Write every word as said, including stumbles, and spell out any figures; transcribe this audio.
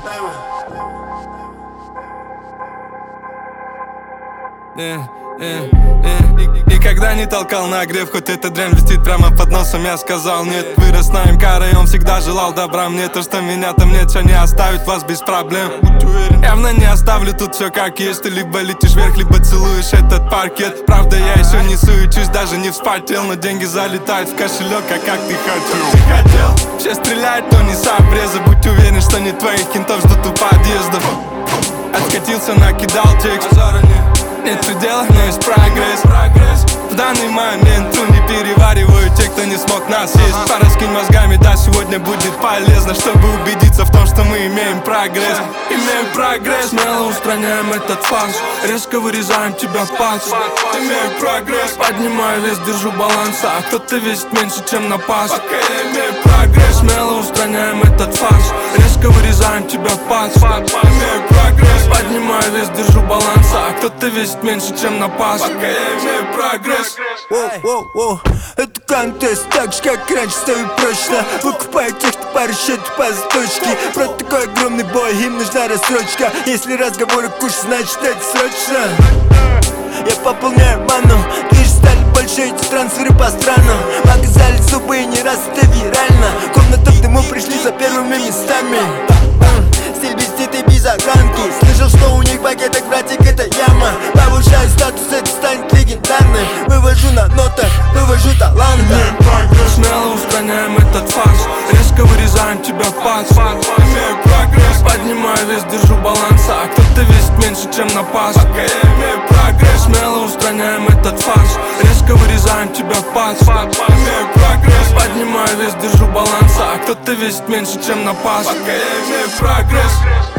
Yeah, yeah, yeah. Никогда не толкал на греб, хоть эта дрянь висит прямо под носом. Я сказал нет, вырос на МК район, всегда желал добра мне. То, что меня там нет, все не оставит вас без проблем. Явно не оставлю тут все как есть. Ты либо летишь вверх, либо целуешь этот паркет. Правда, я еще не суечусь, даже не вспотел, но деньги залетают в кошелек, а как ты хотел. Все стреляют, но не с обреза. Будь уверен, что не твоих кентов ждут у подъездов. Откатился, накидал текст. Нет предела, но есть прогресс. В данный момент тру не перевариваю те, кто не смог нас есть. Пораскинь мозгами, да, сегодня будет полезно, чтобы убедиться в том, что мы имеем прогресс. Имеем прогресс, смело устраняем этот фарш. Резко вырезаем тебя пац. Имею прогресс, поднимаю вес, держу баланс. А кто-то весит меньше, чем на пас. Пока я имею прогресс, смело устраняем этот фарш. Резко вырезаем тебя пац. Имею прогресс, поднимаю вес, держу баланс. А кто-то весит меньше, чем на пас. Пока я имею прогресс. Воу-воу-воу, это контест, так же как раньше, стою прочно. Выкупаю тех, кто пару счетов по заточке. Про такой огромный бой, им нужна рассрочка. Если разговоры куш, значит это срочно. Я пополняю ману, лишь стали больше эти трансферы по странам. Показали зубы и не раз это вирально. Комната в дыму, пришли за первыми местами. Стиль без титы, без охранки. Слышал, что у них в пакетах, братик, это яма. Повышаю статус, это станет легендарным. Вывожу на нотах, вывожу таланта. Смело устраняем этот фарш. Резко вырезаем тебя пац. Имею прогресс, поднимаю вес, держу баланс. А кто-то весит меньше, чем на пас. Пока я имею прогресс, смело устраняем этот фарш. Резко вырезаем тебя пац. Имею прогресс, поднимаю вес, держу баланс. А кто-то весит меньше, чем на пас. Пока я имею прогресс.